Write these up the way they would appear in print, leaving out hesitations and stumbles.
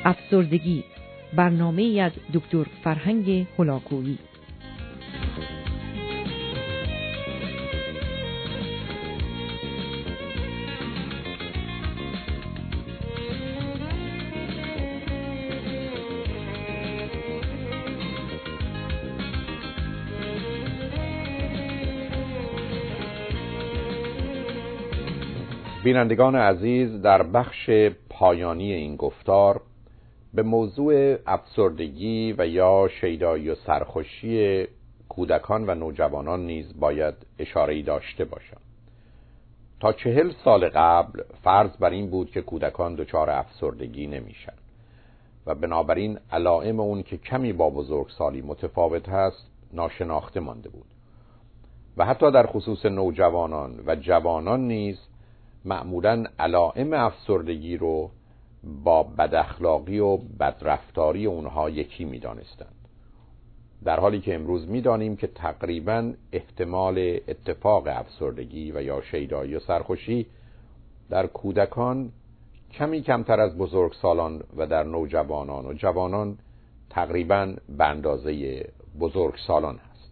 افسردگی، برنامه‌ای از دکتر فرهنگ هلاکویی. بینندگان عزیز، در بخش پایانی این گفتار به موضوع افسردگی و یا شیدایی و سرخوشی کودکان و نوجوانان نیز باید اشاره‌ای داشته باشم. تا 40 سال قبل فرض بر این بود که کودکان دچار افسردگی نمیشن و بنابراین علائم اون که کمی با بزرگسالی متفاوت هست ناشناخته مانده بود و حتی در خصوص نوجوانان و جوانان نیز معمولاً علائم افسردگی رو با بداخلاقی و بدرفتاری اونها یکی می‌دانستند، در حالی که امروز می‌دانیم که تقریباً احتمال اتفاق افسردگی و یا شیدایی و سرخوشی در کودکان کمی کمتر از بزرگسالان و در نوجوانان و جوانان تقریباً به اندازه بزرگسالان هست.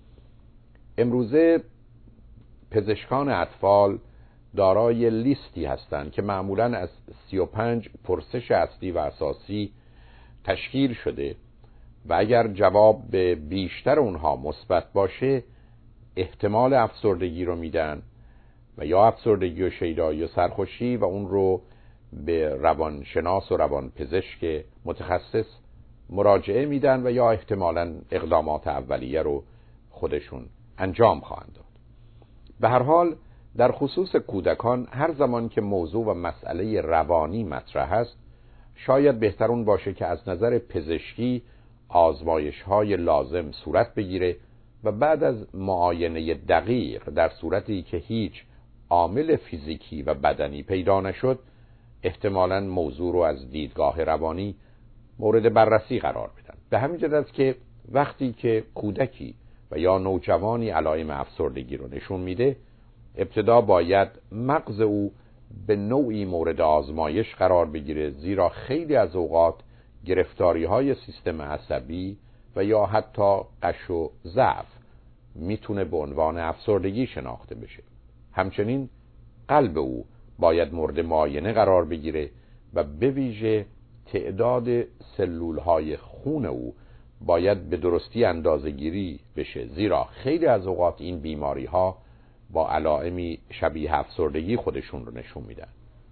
امروزه پزشکان اطفال دارای لیستی هستند که معمولاً از 35 پرسش اصلی و اساسی تشکیل شده و اگر جواب به بیشتر اونها مثبت باشه احتمال افسردگی رو میدن و یا افسردگی و شیدایی و سرخوشی و اون رو به روانشناس و روانپزشک متخصص مراجعه میدن و یا احتمالاً اقدامات اولیه رو خودشون انجام خواهند داد. به هر حال در خصوص کودکان هر زمان که موضوع و مسئله روانی مطرح است شاید بهتر اون باشه که از نظر پزشکی آزمایش‌های لازم صورت بگیره و بعد از معاینه دقیق در صورتی که هیچ عامل فیزیکی و بدنی پیدا نشد احتمالاً موضوع رو از دیدگاه روانی مورد بررسی قرار بدن. به همین جهت است که وقتی که کودکی و یا نوجوانی علائم افسردگی رو نشون میده ابتدا باید مغز او به نوعی مورد آزمایش قرار بگیره، زیرا خیلی از اوقات گرفتاری‌های سیستم عصبی و یا حتی غش و ضعف میتونه به عنوان افسردگی شناخته بشه. همچنین قلب او باید مورد معاینه قرار بگیره و به ویژه تعداد سلول‌های خون او باید به درستی اندازه‌گیری بشه، زیرا خیلی از اوقات این بیماری‌ها با علائمی شبیه افسردگی خودشون رو نشون میدن.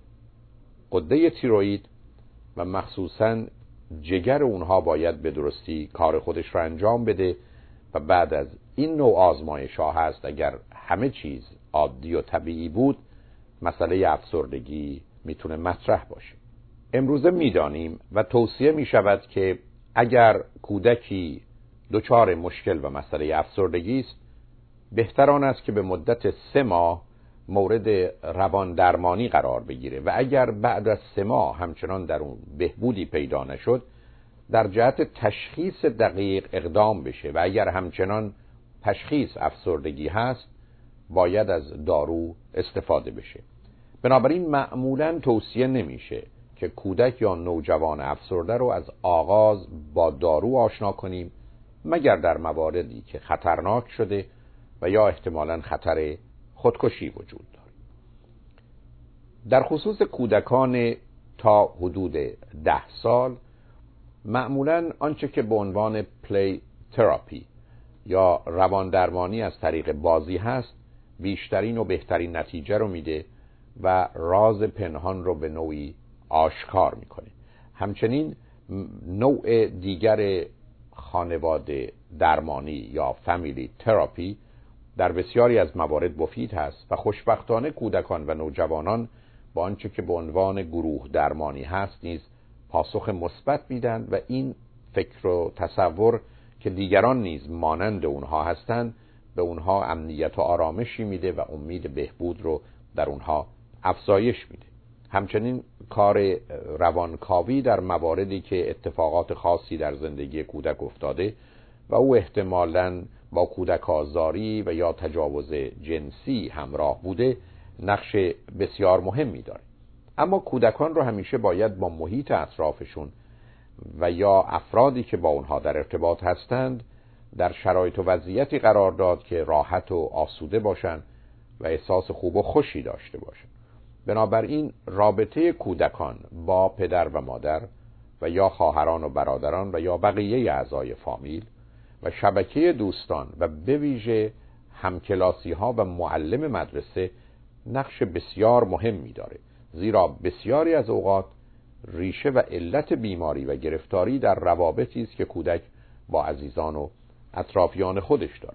غده تیروئید و مخصوصاً جگر اونها باید به درستی کار خودش رو انجام بده و بعد از این نوع آزمایش ها هست اگر همه چیز عادی و طبیعی بود مسئله افسردگی میتونه مطرح باشه. امروزه میدانیم و توصیه میشود که اگر کودکی دچار مشکل و مسئله افسردگی است بهتر آن است که به مدت 3 ماه مورد روان درمانی قرار بگیره و اگر بعد از 3 ماه همچنان در اون بهبودی پیدا نشد در جهت تشخیص دقیق اقدام بشه و اگر همچنان تشخیص افسردگی هست باید از دارو استفاده بشه. بنابراین معمولاً توصیه نمیشه که کودک یا نوجوان افسرده رو از آغاز با دارو آشنا کنیم مگر در مواردی که خطرناک شده و یا احتمالاً خطر خودکشی وجود داره. در خصوص کودکان تا حدود 10 سال معمولاً آنچه که به عنوان پلی تراپی یا روان درمانی از طریق بازی هست بیشترین و بهترین نتیجه رو میده و راز پنهان رو به نوعی آشکار میکنه. همچنین نوع دیگر خانواده درمانی یا فامیلی تراپی در بسیاری از موارد مفید هست و خوشبختانه کودکان و نوجوانان با آنچه که به عنوان گروه درمانی هست نیز پاسخ مثبت میدن و این فکر و تصور که دیگران نیز مانند اونها هستند به اونها امنیت و آرامشی میده و امید بهبود رو در اونها افزایش میده. همچنین کار روانکاوی در مواردی که اتفاقات خاصی در زندگی کودک افتاده و او احتمالاً با کودک آزاری و یا تجاوز جنسی همراه بوده نقش بسیار مهمی داره. اما کودکان رو همیشه باید با محیط اطرافشون و یا افرادی که با اونها در ارتباط هستند در شرایط و وضعیتی قرار داد که راحت و آسوده باشند و احساس خوب و خوشی داشته باشند. بنابراین رابطه کودکان با پدر و مادر و یا خواهران و برادران و یا بقیه اعضای فامیل و شبکه دوستان و به ویژه همکلاسی ها و معلم مدرسه نقش بسیار مهمی داره، زیرا بسیاری از اوقات ریشه و علت بیماری و گرفتاری در روابطی است که کودک با عزیزان و اطرافیان خودش داره.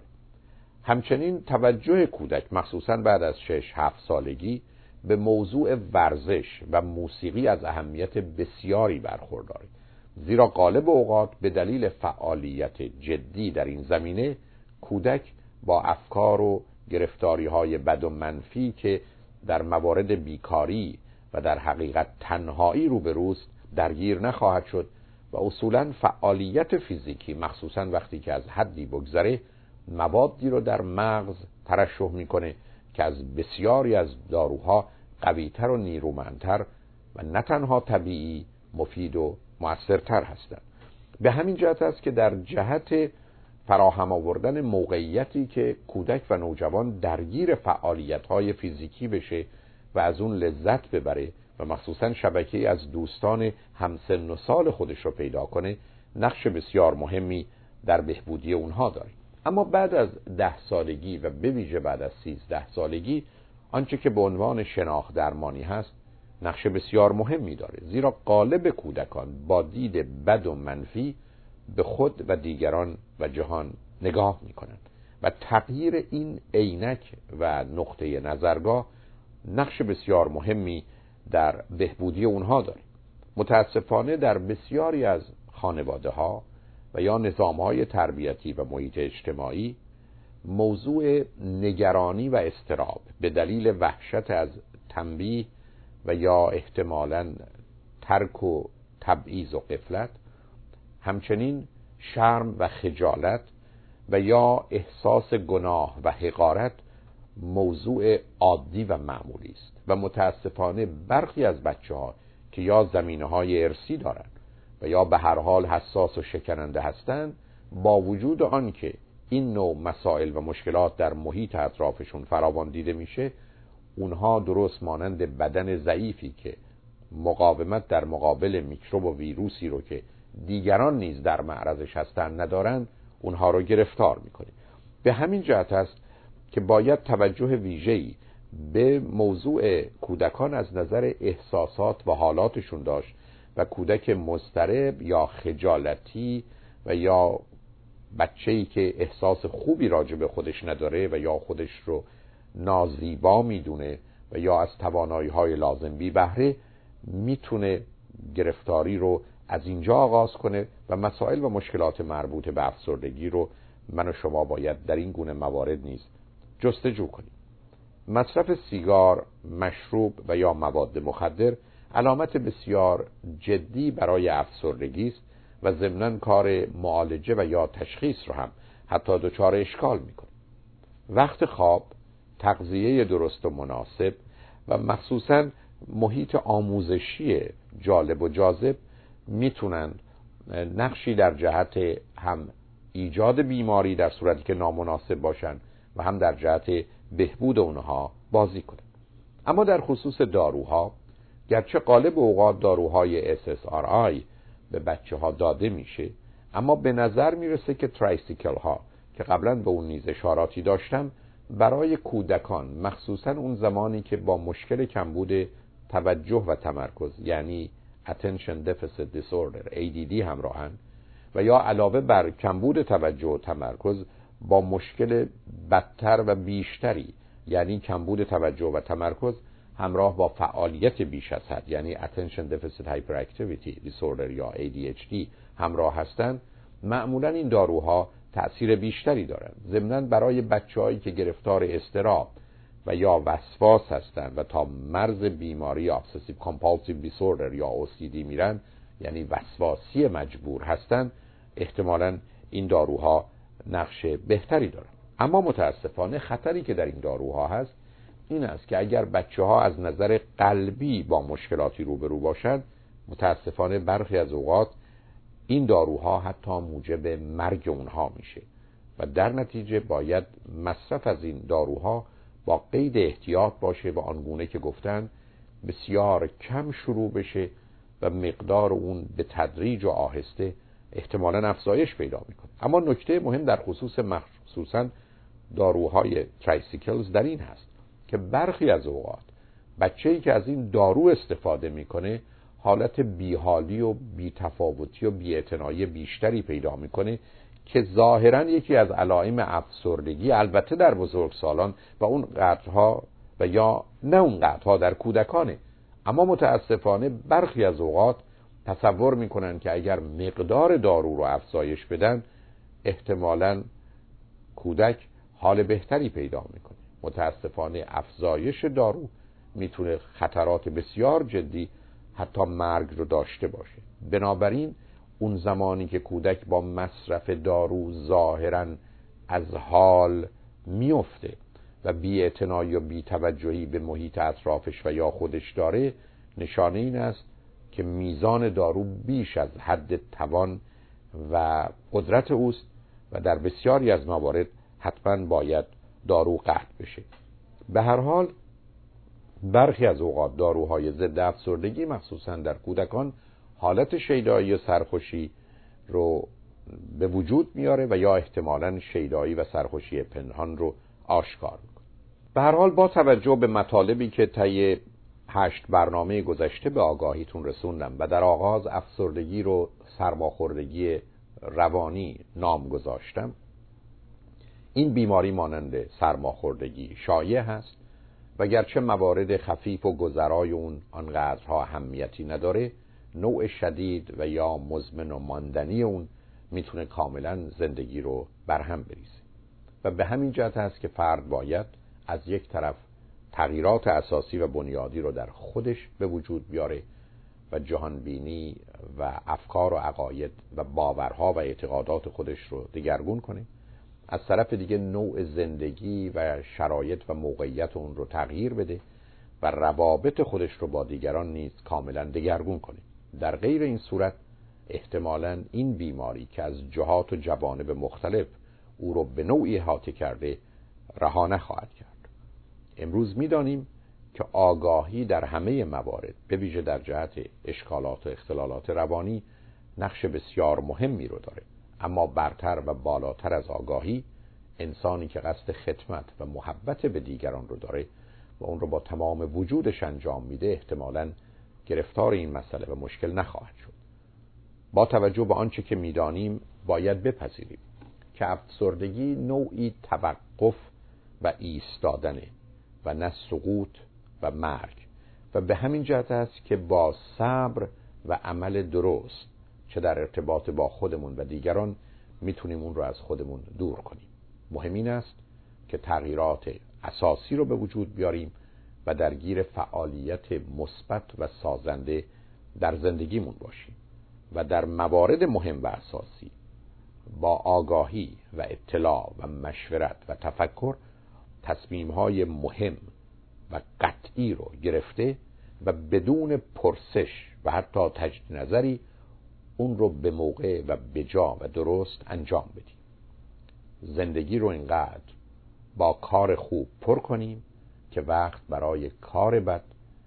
همچنین توجه کودک مخصوصاً بعد از 6-7 سالگی به موضوع ورزش و موسیقی از اهمیت بسیاری برخورداره، زیرا غالب اوقات به دلیل فعالیت جدی در این زمینه کودک با افکار و گرفتاری‌های بد و منفی که در موارد بیکاری و در حقیقت تنهایی روبروست درگیر نخواهد شد و اصولاً فعالیت فیزیکی مخصوصاً وقتی که از حدی بگذره موادی رو در مغز ترشح میکنه که از بسیاری از داروها قویتر و نیرومندتر و نه تنها طبیعی مفید و مؤثرتر هستند. به همین جهت است که در جهت فراهم آوردن موقعیتی که کودک و نوجوان درگیر فعالیت‌های فیزیکی بشه و از اون لذت ببره و مخصوصاً شبکه‌ای از دوستان همسن و سال خودش رو پیدا کنه نقش بسیار مهمی در بهبودی اونها داره. اما بعد از 10 سالگی و به ویژه بعد از 13 سالگی آنچه که به عنوان شناخت درمانی هست نقش بسیار مهمی داره، زیرا غالب کودکان با دید بد و منفی به خود و دیگران و جهان نگاه میکنند و تغییر این عینک و نقطه نظرگاه نقش بسیار مهمی در بهبودی اونها داره. متاسفانه در بسیاری از خانواده ها و یا نظام های تربیتی و محیط اجتماعی موضوع نگرانی و اضطراب به دلیل وحشت از تنبیه و یا احتمالاً ترک و تبعیض و غفلت، همچنین شرم و خجالت و یا احساس گناه و حقارت موضوع عادی و معمولی است و متاسفانه برخی از بچه‌ها که یا زمینه‌های ارثی دارند و یا به هر حال حساس و شکننده هستند، با وجود آن که این نوع مسائل و مشکلات در محیط اطرافشون فراوان دیده میشه، اونها درست مانند بدن ضعیفی که مقاومت در مقابل میکروب و ویروسی رو که دیگران نیز در معرضش هستند ندارند، اونها رو گرفتار میکنه. به همین جهت است که باید توجه ویژه‌ای به موضوع کودکان از نظر احساسات و حالاتشون داشت و کودک مضطرب یا خجالتی و یا بچه‌ای که احساس خوبی راجع به خودش نداره و یا خودش رو نازیبا میدونه و یا از توانایی‌های لازم بی بهره، میتونه گرفتاری رو از اینجا آغاز کنه و مسائل و مشکلات مربوط به افسردگی رو من و شما باید در این گونه موارد نیز جستجو کنیم. مصرف سیگار، مشروب و یا مواد مخدر علامت بسیار جدی برای افسردگی است و ضمناً کار معالجه و یا تشخیص رو هم حتی دچار اشکال میکنه. وقت خواب، تغذیه درست و مناسب و مخصوصاً محیط آموزشی جالب و جاذب میتونن نقشی در جهت هم ایجاد بیماری در صورتی که نامناسب باشن و هم در جهت بهبود اونها بازی کنن. اما در خصوص داروها، گرچه غالب اوقات داروهای SSRI به بچه ها داده میشه، اما به نظر میرسه که ترایسیکل ها که قبلا به اون نیز اشاراتی داشتم برای کودکان، مخصوصا اون زمانی که با مشکل کمبود توجه و تمرکز یعنی Attention Deficit Disorder ADD همراهن و یا علاوه بر کمبود توجه و تمرکز با مشکل بدتر و بیشتری یعنی کمبود توجه و تمرکز همراه با فعالیت بیش از حد یعنی Attention Deficit Hyperactivity Disorder یا ADHD همراه هستند، معمولا این داروها تأثیر بیشتری دارند. ضمناً برای بچه‌هایی که گرفتار اضطراب و یا وسواس هستند و تا مرز بیماری Obsessive Compulsive Disorder یا OCD میرن، یعنی وسواسی مجبور هستند، احتمالاً این داروها نقش بهتری دارند. اما متاسفانه خطری که در این داروها هست این است که اگر بچه‌ها از نظر قلبی با مشکلاتی روبرو باشند، متاسفانه برخی از اوقات این داروها حتی موجب مرگ اونها میشه و در نتیجه باید مصرف از این داروها با قید احتیاط باشه و آنگونه که گفتن بسیار کم شروع بشه و مقدار اون به تدریج و آهسته احتمالاً افزایش پیدا میکنه. اما نکته مهم در خصوصاً داروهای ترایسیکلز در این هست که برخی از اوقات بچه‌ای که از این دارو استفاده میکنه حالت بیحالی و بی‌تفاوتی و بی‌اعتنایی بیشتری پیدا میکنه که ظاهراً یکی از علائم افسردگی البته در بزرگسالان و اون قدرها و یا نه اون قدرها در کودکانه. اما متاسفانه برخی از اوقات تصور میکنن که اگر مقدار دارو رو افزایش بدن احتمالاً کودک حال بهتری پیدا میکنه. متاسفانه افزایش دارو میتونه خطرات بسیار جدی حتی مرگ رو داشته باشه. بنابراین اون زمانی که کودک با مصرف دارو ظاهراً از حال میفته و بی‌اعتنایی و بی‌توجهی به محیط اطرافش و یا خودش داره، نشانه این است که میزان دارو بیش از حد توان و قدرت اوست و در بسیاری از موارد حتما باید دارو قطع بشه. به هر حال برخی از اوقات داروهای ضد افسردگی مخصوصا در کودکان حالت شیدایی و سرخوشی رو به وجود میاره و یا احتمالاً شیدایی و سرخوشی پنهان رو آشکار میکنه. به هر حال با توجه به مطالبی که طی 8 برنامه گذشته به آگاهیتون رسوندم و در آغاز افسردگی رو سرماخوردگی روانی نام گذاشتم، این بیماری مانند سرماخوردگی شایع هست و گرچه موارد خفیف و گذرای اون آنقدرها اهمیتی نداره، نوع شدید و یا مزمن و ماندنی اون میتونه کاملا زندگی رو برهم بریزه و به همین جهت هست که فرد باید از یک طرف تغییرات اساسی و بنیادی رو در خودش به وجود بیاره و جهانبینی و افکار و عقاید و باورها و اعتقادات خودش رو دگرگون کنه، از طرف دیگه نوع زندگی و شرایط و موقعیت اون رو تغییر بده و روابط خودش رو با دیگران نیز کاملا دگرگون کنه. در غیر این صورت احتمالاً این بیماری که از جهات و جوانب مختلف او رو به نوعی احاطه کرده رها نخواهد کرد. امروز می‌دانیم که آگاهی در همه موارد به ویژه در جهت اشکالات و اختلالات روانی نقش بسیار مهمی رو داره، اما برتر و بالاتر از آگاهی انسانی که قصد خدمت و محبت به دیگران رو داره و اون رو با تمام وجودش انجام میده احتمالاً گرفتار این مسئله و مشکل نخواهد شد. با توجه به آنچه که میدانیم باید بپذیریم که افسردگی نوعی توقف و ایستادنه و نه سقوط و مرگ و به همین جهت است که با صبر و عمل درست چه در ارتباط با خودمون و دیگران میتونیم اون رو از خودمون دور کنیم. مهم این است که تغییرات اساسی رو به وجود بیاریم و درگیر فعالیت مثبت و سازنده در زندگیمون باشیم و در موارد مهم و اساسی با آگاهی و اطلاع و مشورت و تفکر تصمیم‌های مهم و قطعی رو گرفته و بدون پرسش و حتی تجدید نظری اون رو به موقع و به جا و درست انجام بدیم. زندگی رو اینقدر با کار خوب پر کنیم که وقت برای کار بد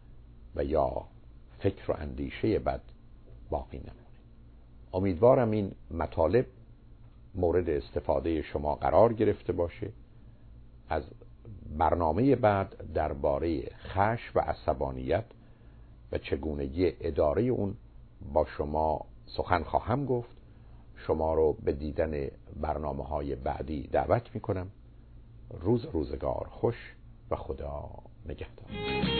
و یا فکر و اندیشه بد باقی نمونه. امیدوارم این مطالب مورد استفاده شما قرار گرفته باشه. از برنامه بعد درباره خشم و عصبانیت و چگونگی اداره اون با شما سخن خواهم گفت. شما رو به دیدن برنامه‌های بعدی دعوت می‌کنم. روزگار خوش و خدا نگهدار.